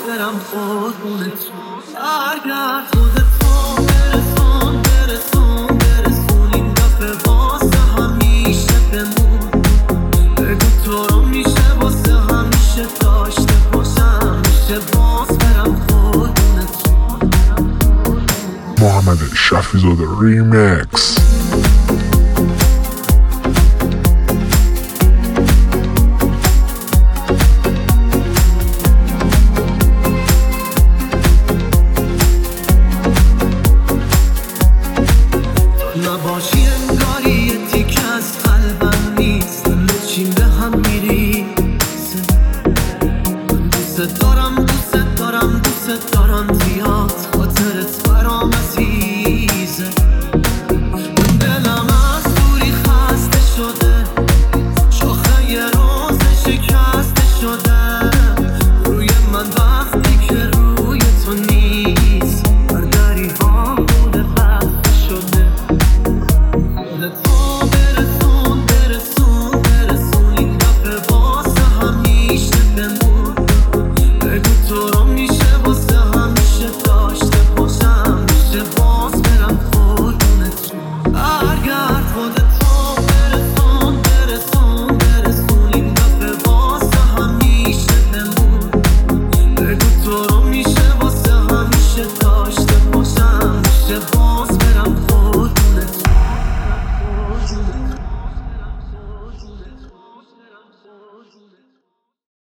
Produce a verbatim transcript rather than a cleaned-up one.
برم قربونت برگرد خودتو برسون برسون برسون این دفعه واسه همیشه بمون بگو تو رو میشه واسه همیشه داشته باشم میشه باز برم قربونت محمد شفیزاده ریمیکس. نباشی انگاری یه تیک از قلبم نیست همه چیم به هم میریزه من دوست دارم دوست دارم دوست دارم زیاد خاطرت برام عزیزه